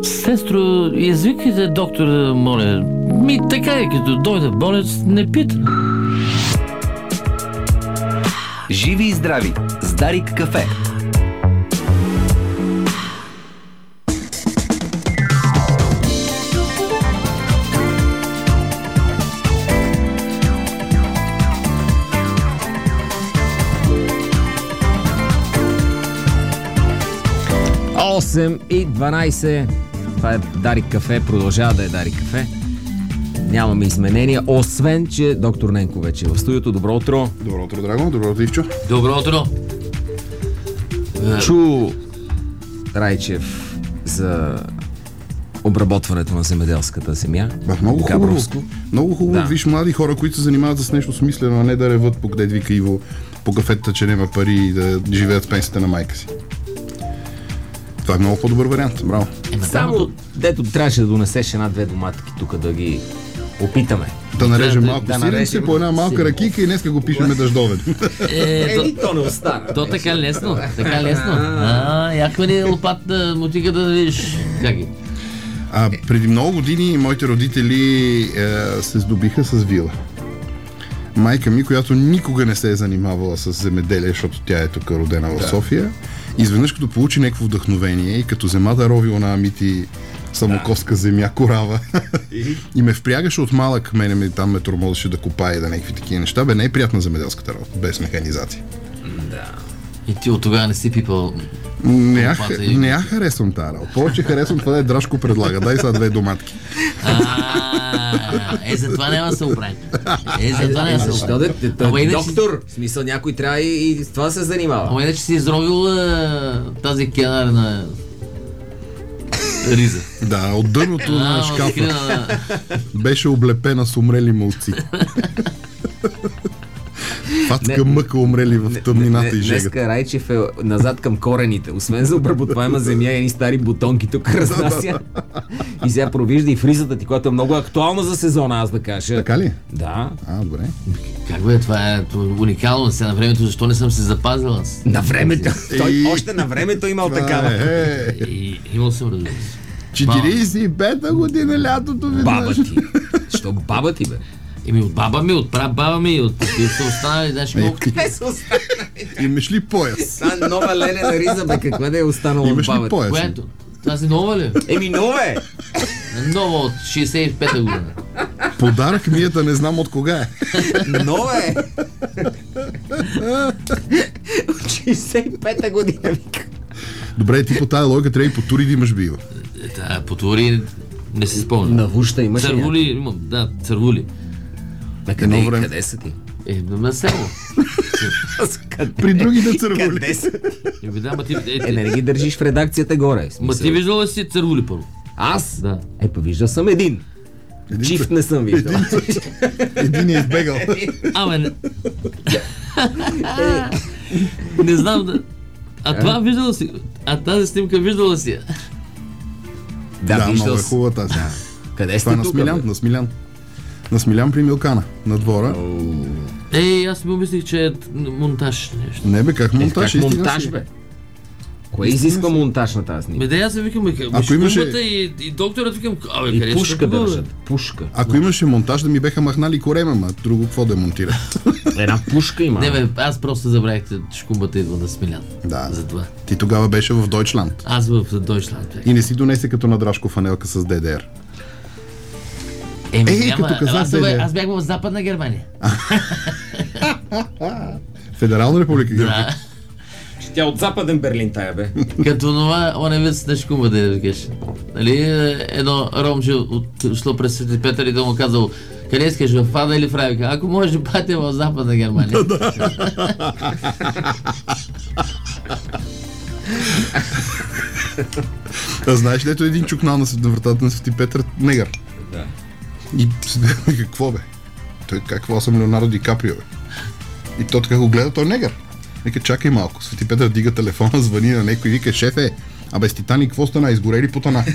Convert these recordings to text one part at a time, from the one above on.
Сестро, извикайте доктора, моля. Така е, като дойде болец, не пита. Живи и здрави с Дарик кафе. Осем и 12. Това е Дарик кафе, продължава да е Дарик кафе. Нямаме изменения, освен, че доктор Ненко вече е в студиото. Добро утро. Добро утро, Драго. Добро утро, Ивчо. Добро утро. Чу Райчев за обработването на земеделската земя. Много хубаво. Габровско. Много хубаво. Да. Виж млади хора, които се занимават с нещо смислено, а не да реват по къде вика Иво по кафетата, че няма пари и да живеят с пенсията на майка си. Това е много по-добър вариант. Браво. Само дето трябваше да донесеш една-две доматки тук да ги опитаме. Да нарежем малко да сирене си по една малка ракийка и днеска го пишеме дъждовен. То не остана. То така лесно. Така лесно. Яхва ли лопата мотика да видиш как е? Преди много години моите родители се здобиха с вила. Майка ми, която никога не се е занимавала с земеделие, защото тя е тук родена в София, изведнъж като получи някакво вдъхновение и като взема да рови она мити самокоска земя, корава и ме впрягаше от малък, мене там ме тормозеше да копае, да някакви такива неща. Не е приятна земеделската работа, без механизация. Да. И ти от тогава не си пипал. Не я харесвам тази работа. Повече харесвам това да е Драшко предлага. Дай са две доматки. За това няма да се оправи. За това няма да се Защо оправи. той е доктор? В смисъл, някой трябва и с това се занимава. Ама иначе си изровил тази кенарна риза. Да, от дъното на шкафа беше облепена с умрели молци. Фатска мъка умрели в тъмнината и жегата. Днеска Райчев е назад към корените. Освен за обработваема земя и едни стари бутонки тук разнася. И сега провижда и фризата ти, която е много актуална за сезона, аз да кажа. Така ли? Да. Добре. Как бе, това е уникално сега на времето, защо не съм се запазил аз? На времето. Той още на времето имал такава. Имал съм, разбира се. 45-та година лятото ви. Баба ти. Що баба ти, бе? От баба ми, от прабаба ми, от какви са останали, знаеш колко. Те са останали. Имаш ли пояс? Та нова ленена риза, бе, каква да е останала от Имаш ли баба ти? пояс? Което? Това си нова ли? Нова е. Нова от 65-та година. Подарък ми е да не знам от кога е. Нова е. От 65-та година, вика. Добре, ти по тая логика трябва и по тури да имаш бива. По тури не се спомням. На вуща имаш ли? Цървули имам, да, цървули. Къде са ти? На село. При другите цървули. Къде са? Не ги държиш в редакцията горе. Ма ти виждал ли си цървули първо? Аз? Да. Виждал съм един. Чифт не съм виждал. Един е избегал. Не знам да... Това виждал си? Тази снимка виждала си? Да, много е хубава тази. Къде сте тук? На Смилян. На Смилян при Милкана, на двора. Аз ми мислих, че е монтаж нещо. Не бе, как монтаж? Как монтаж, бе? Кое изисква монтаж на тази снимка? Аз се викам, и докторът викам, и пушка държат. Пушка. Ако имаше монтаж, да ми беха махнали корема, ма друго какво да монтира? Една пушка има. Не бе, аз просто забравих, че шкумбата идва на Смилян. Да. За това. Ти тогава беше в Дойчланд. Аз в Дойчланд. И не си донесе като на Драшко фанелка с ДДР. Като казах аз бях в Западна Германия. Федерална република Германия. Да. Тя от Западен Берлин тая, бе. Като това, оне вид на шкума да викаш. Нали, едно ромче шло през Свети Петър и да му казал, къде искаш, в Фада или в Райвика? Ако можеш да пътя в Западна Германия. Знаеш ли, ето един чукнал на вратата на Свети Петър, негър. Да. И какво бе? Той какво съм Леонардо Ди Каприо, бе? И той така го гледа, той е негър. Вика, чакай малко. Свети Петър дига телефона, звъни на някой и вика, шефе, с Титаник какво стана? Изгорели потана.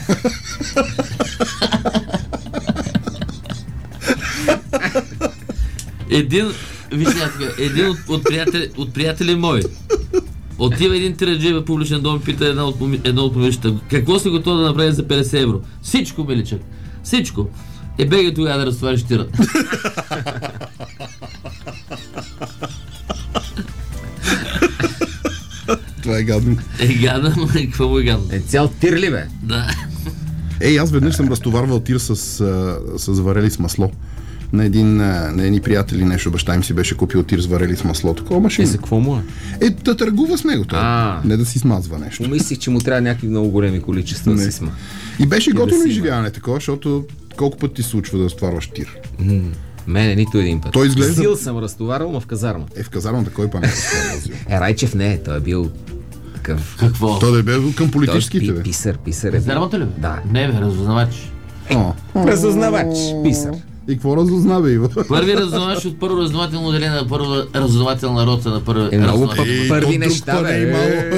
Един от приятели мой Отива един тираджи в публичен дом и пита едно от момичета: какво си готов да направи за 50 евро? Всичко, миличък. Всичко. Бегай тогава да разтовариш тира. Това е гадно. Гадно, но какво му е гадно? Цял тир ли, бе? Да. Аз веднъж съм разтоварвал тир с варели с масло. На едни приятели нещо, баща им си беше купил тир с варели с масло. Такова машина. За какво му е? Да търгува с него той. Не да си смазва нещо. Помислих, че му трябва някакви много големи количества да си сма. И беше готово изживяване такова, защото колко път ти се случва да разтоварваш тир? Мене нито един път. Той изглежда... Зил съм разтоварвал, но в казармата. В казармата кой пак не разтоварвал Зил? Райчев не, той е бил такъв... Какво? Той да е бил към политическите, бе. Писар е. Казармата ли, бе? Да. Не, бе, разузнавач. Разузнавач, писар. И какво разузнава, Иво? Първи разузнавач от първо разузнавателно отделение на първа разузнавателна рота на първа разузнавателна. Първи неща, бе.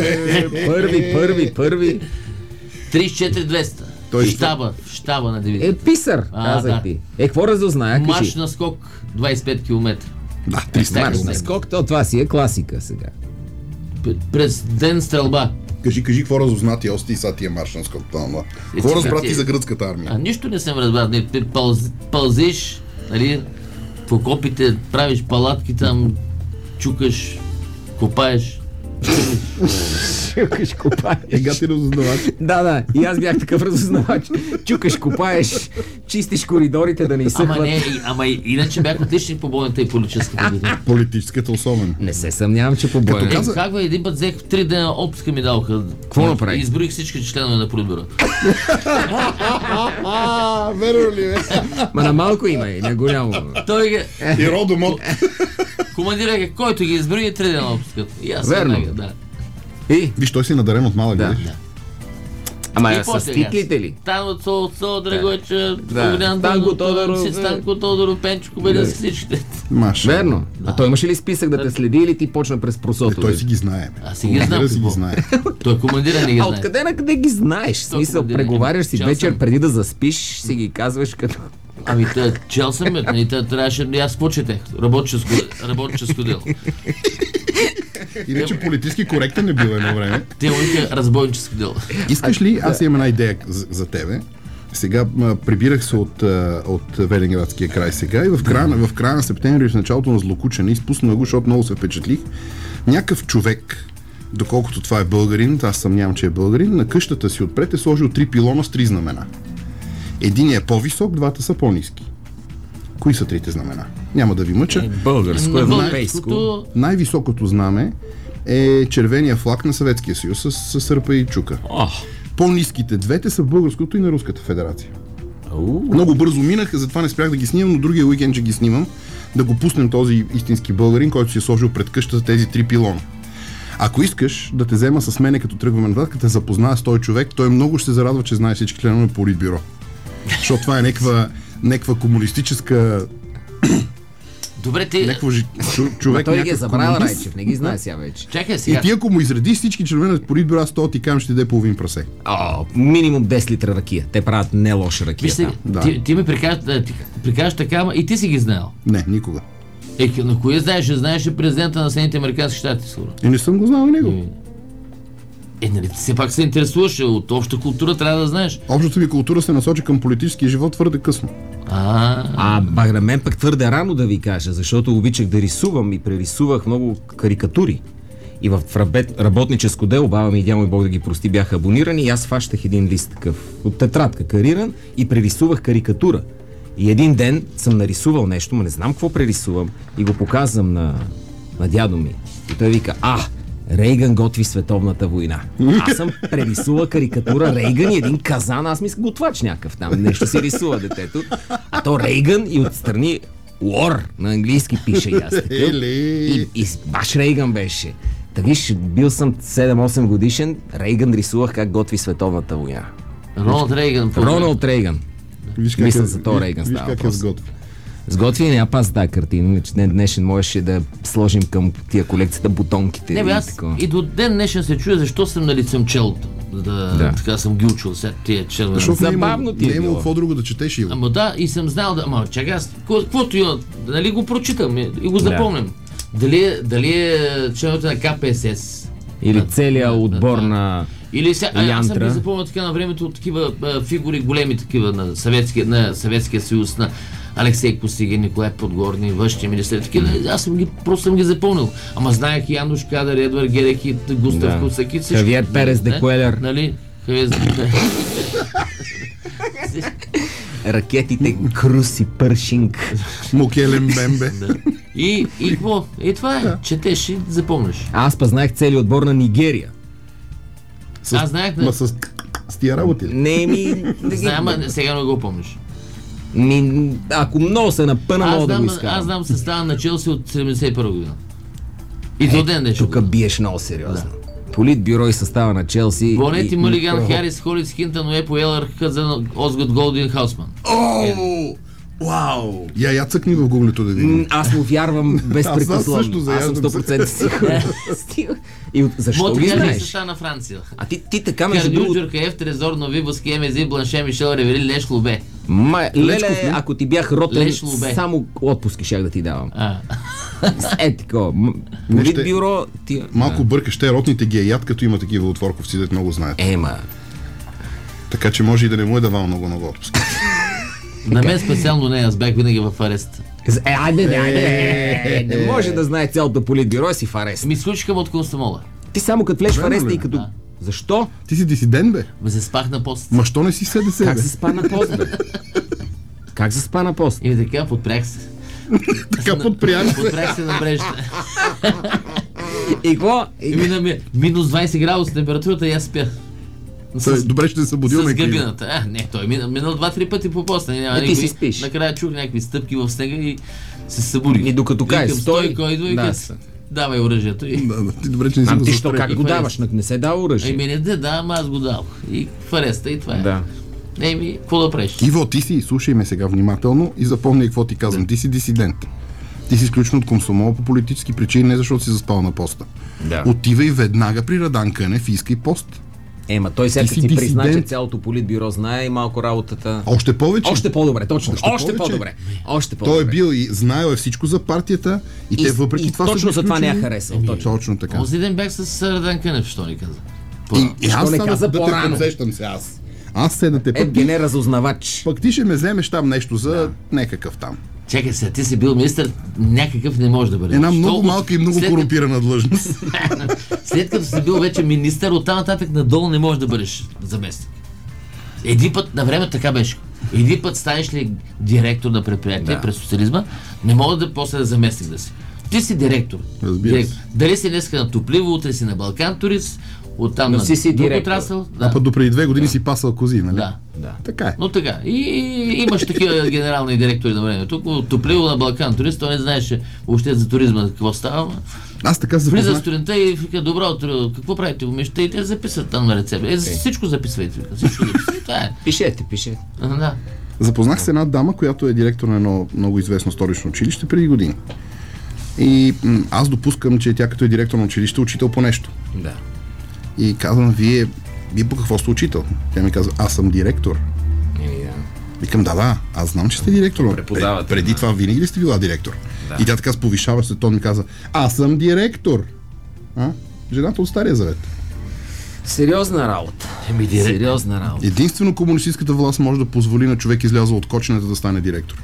Първи. 34-200. Щаба на дивизия. Писар, казах ти. Какво разузная? Марш на скок 25 км. Да, 300 Марш на км. скок, това си е класика сега. През ден стрелба. Кажи какво разузна ти ости и са тия марш на скок. Какво разбра ти за гръцката армия? Нищо не съм разбрал. Пълзиш, нали, в окопите, правиш палатки там, чукаш, копаеш. Чукаш, копаеш. Ега ти разузнавач. Да, и аз бях такъв разузнавач. Чукаш, копаеш, чистиш коридорите да не изсъхват. Ама иначе бях отличник по бойната и политическата година. Политическата особено. Не се съмнявам, че по бойната. Как бе, един път взех 3 дена отпуска ми даваха. Какво направи? Изброих всички членове на Политбюро. Верно ли, бе? Ма на малко има и на голямо. И Родомот. Командира, който ги изброи, 3 дена отпуска. Верно. Да. Виж, той си надарен от малък, Да. видиш? Ама с титлите ли? Танго Цо, Драгойча, Огнян Станко Тодоров, Станко Тодоров, Пенчо Кобеляски, всичките. Верно. А той имаше ли списък да те следи или ти почна през просото? Той си ги знае. Аз си ги знам. Той командира не ги знае. Откъде на къде ги знаеш? В смисъл, преговаряш си вечер преди да заспиш, си ги казваш като... Ами чел съм, трябваше да аз почетех. Работническо дело. Иначе политически коректен не бил едно време. Те му вика разбойническо дело. Искаш ли? Аз имам една идея за тебе. Сега прибирах се от Велинградския край сега и в края на септември, в началото на злокучене, изпуснах го, защото много се впечатлих. Някакъв човек, доколкото това е българин, аз съмнявам, че е българин, на къщата си отпред е сложил 3 пилона с 3 знамена. Единият е по-висок, двата са по-ниски. Кои са трите знамена? Няма да ви мъча. Българско, европейско. Най-високото знаме е червения флаг на Съветския съюз с сърпа и чука. По-ниските двете са в българското и на Руската федерация. Много бързо минаха, затова не спрях да ги снимам, но другия уикенд ще ги снимам, да го пуснем този истински българин, който си е сложил пред къщата тези 3 пилона. Ако искаш да те взема с мене, като тръгваме нататък, като те запозная с този човек, той много ще се зарадва, че знае всички членове на Политбюро. Защото това е някаква комунистическа... Добре, ти... човек, той ги е забравил, Райчев, не ги знае сега вече. Чакай сега. И ти ако му изредиш всички членове на Политбюро, аз това ти кам, ще даде половин прасе. Минимум 10 литра ракия. Те правят не лоша ракия. Ти ме прикажеш така, ама и ти си ги знаел. Не, никога. На кое знаеш? Знаеш ли президента на Съединените американски щати, сигурно? И не съм го знал и него. Нали, все пак се интересуваш от обща култура, трябва да знаеш. Общата ми култура се насочи към политическия живот твърде късно. На мен пък твърде рано да ви кажа, защото обичах да рисувам и прерисувах много карикатури. И в работническо дело, баба ми и дядо ми, Бог да ги прости, бяха абонирани и аз фащах един лист такъв от тетрадка кариран и прерисувах карикатура. И един ден съм нарисувал нещо, но не знам какво прерисувам и го показвам на дядо ми. И той вика: Рейган готви световната война. Аз съм прерисувал карикатура Рейган и един казан, аз мисля готвач някакъв там, нещо си рисува детето. А то Рейган и отстрани War на английски пише и аз такъв. И баш Рейган беше. Та виж, бил съм 7-8 годишен, Рейган рисувах как готви световната война. Роналд Рейган. Мисля за то Рейган става въпрос. Сготви и няма пас тази картина, че днешен можеше да сложим към тия колекцията бутонките. Не бе, аз и до ден днешен се чуя защо съм лицем челото. Така съм ги учил след тия челове. Защото забавно ти е имало какво друго да четеш и го. Ама да, и съм знал да... Ама чакай, аз каквото имам, нали го прочитам и го запомням. Дали е членовете на КПСС Или целият отбор на Или аз съм ги Янтра. запомнил така на времето от такива фигури големи такива на Съветския съюз, на Алексей Костигин, Николай Подгорни, външни министри, такива. Просто съм ги запомнил. Ама знаех и Януш Кадър, Едвард Герек и Густав Куцаки. Хавиер Перес де Куелер. Нали? Хавиер Ракетите Крус и Пършинг. Мукелен Бембе. И какво? И това е. Четеш и запомняш. Аз знаех целият отбор на Нигерия. Аз знаех Ма с тия работи ли? Не ми... Знам, ама сега не го помниш. Ако много се напъна, мога да го Аз изкарам. знам състава на Челси от 71 година. И до ден днешен. Тук биеш много сериозно. Политбюро и състава на Челси. Бонети, Мулиган, Харис, Холис, Хинтън, Уепо, Елър, Хъзън, Озгот, Голдин, Хаусман. Вау! Я цъкни в гуглито да видим. Аз му вярвам Аз също безпрекословно. Аз съм заяждам 100% сигурен. И защо ги знаеш? Състава на Франция. А ти така между Кардио, другото... Джуркаев, Трезор, Нови, Баски, Емези, Бланше, Мишел, Ревели, Леш, Лубе. Леле, ако ти бях ротен, Леш Лубе. само отпуски щях да ти давам. Такова. Политбюро... Малко бъркаш, те ротните ги яд, като има такива отворковци, дето много знаят. Ема. Така че може и да не му е давал много отпуски. На мен специално не, аз бях винаги в арест. Айде, не може да знае цялото политбюро, си в арест. Ми изключиха от Комсомола. Ти само като влезеш в Верно ареста ли? и като... Да. Защо? Ти си дисидент, бе. Ме се спах на пост. Ма що не си СДС, Как бе? се спа на пост, бе? Как се спа на пост? И така, подпрях се. Така подпрях се. Подпрях се на мрежата. И какво? И мина минус 20 градуса температурата и аз спя. Добре, ще се събудил С на гъбината. Не, той минал 2-3 пъти по поста. Няма ти си спиш. Накрая чух някакви стъпки в снега и се събудих. И докато кажеш, Викам, стой, кой идва и да, казва, давай оръжието. И... Да, ти добре, че не си го Ти що застрелил. как го даваш? Не се дава оръжие. Еми не да, ама аз го дал. И в ареста и това е. Да. Еми, какво да правиш? Иво, ти си, слушай ме сега внимателно и запомни какво ти казвам. Ти си дисидент. Ти си изключен от Комсомола по политически причини, не защото си заспал на поста. Да. Отивай веднага при Радан Кънев и искай пост. Ема той сега Ти си си призна, че дисидент. цялото политбюро знае и малко работата. Още повече. Още по-добре, точно. Още повече. по-добре. Още Той по-добре. е бил и знаел е всичко за партията и те въпреки това са точно го за това не я изключили. харесал. Точно така. Онзи ден бях с Радан Кънев, що ни каза. И аз не само каза да те по-рано? подсещам се аз. Аз се да те пък, Евгене разузнавач. пък ти ще ме вземеш там нещо за някакъв там. Чакай сега, ти си бил министър, някакъв не може да бъде. Една много Що- малка и много след като- корумпирана длъжност. След като си бил вече министър, оттам нататък надолу не можеш да бъдеш заместник. Един път, на време така беше. Един път станеш ли директор на предприятие през социализма, не мога да после да заместник да си. Ти си директор. Разбира се. Дали си днеска на Топливо, утре си на Балкан турист, оттам Но на си друг директор. отрасъл. А пък допреди 2 години си пасал кози, нали? Да. Така е. Но така. И имаш такива генерални директори на времето. Тук от Топливо на Балкан турист, той не знаеше въобще за туризма какво става. Аз така се Влиза запознах. студента и вика, добро утро, какво правите, момичета? И те записват там на рецепт. Всичко записвайте. Всичко записвайте. Това е. Пишете. Да. Запознах се една дама, която е директор на едно много известно столично училище преди години. И аз допускам, че тя като е директор на училище, учител по нещо. Да. И казвам, вие по какво сте учител? Тя ми казва, аз съм директор. Викам, да, аз знам, че сте директор. но Преподавате, преди това винаги ли сте била директор? И тя така с повишаващ се тон ми каза, аз съм директор. Жената от Стария Завет. Сериозна работа. Сериозна работа. Единствено комунистическата власт може да позволи на човек излязъл от кочината да стане директор.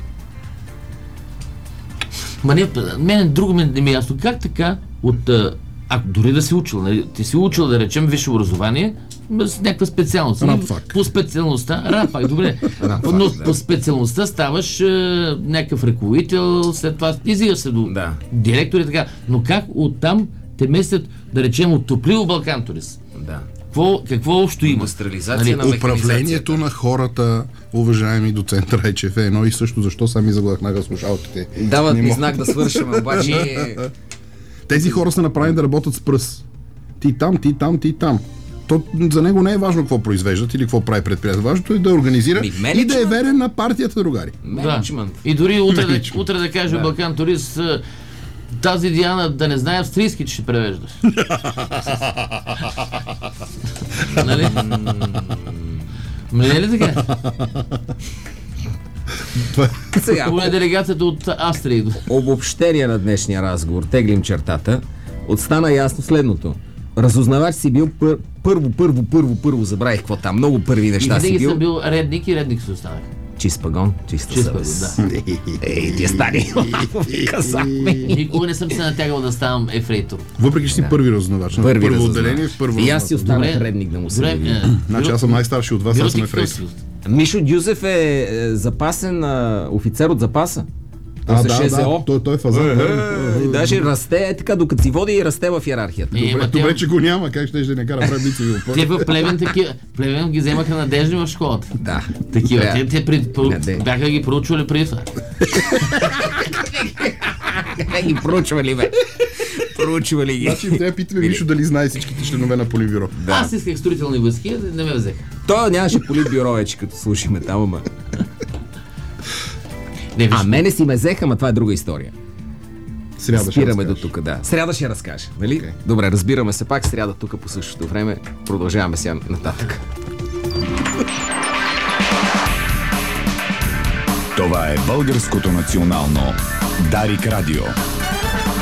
Ма не, мен друго не ми е ясно. Как така от... дори да си учил, нали? Ти си учил, да речем, висше образование, с някаква специалност. Рабфак. По специалността, рабфак, добре. Но по специалността ставаш някакъв ръководител, след това изигаш се до директор и така. Но как оттам те местят, да речем, от Топливо Балкан турист? Да. Какво общо има? Индустриализация Нали, на Управлението на хората, уважаеми доцент Райчев, е едно и също. Защо сами заглъхнаха слушалките? Дават Не ми мога. знак да свършим, обаче... Тези хора са направени да работят с пръст. Ти там. То за него не е важно какво произвеждат или какво прави предприятие. Важното е да организира и да е верен на партията, другари. Менеджмент. И дори Менеджмент. утре да каже Балкан турист, тази Диана да не знае австрийски, че ще превеждаш. Нали? Не е ли така? Сега, Поне делегацията от Австрия идва. обобщение на днешния разговор, теглим чертата, отстана ясно следното. разузнавач си бил първо, забравих какво там, много първи И неща си винаги бил. съм бил редник и редник се оставах. Чист пагон, чиста съвест. Да. Ей, ти стани. Казахме. Никога не съм се натягал да ставам ефрейтор. Въпреки че си първи разузнавач. Първи Първо разузнавач. отделение, в първо И аз си разузнавач. останах редник да му се Добре, види. Значи аз съм най-старши от вас, аз съм ефрейт. Мишо Дюзев е запасен офицер от запаса. Той Да, се ШЗО. той е фазан. И даже расте, така докато си води и расте в иерархията. Добре, че го няма, как ще не кара прави бицеви опори. Те в Плевен такива. Плевен ги вземаха надежни в школата. Да. Такива. Трябва. Те бяха ги проучвали преди това. Как ги проучвали, бе? Проучвали ги. Значи трябва питаме Мишо дали знае всичките членове на Политбюро. Аз исках строителни войски, не ме взеха. Той нямаше политбюро вече, като слушаме там, ама. Не, виж, Мене си ме взеха, ама това е друга история. Сряда ще Спираме до разкажеш. тук, да. Сряда ще разкажа, нали? Okay. Добре, разбираме се пак. Сряда тук по същото време. Продължаваме сега нататък. Това е Българското национално Дарик Радио.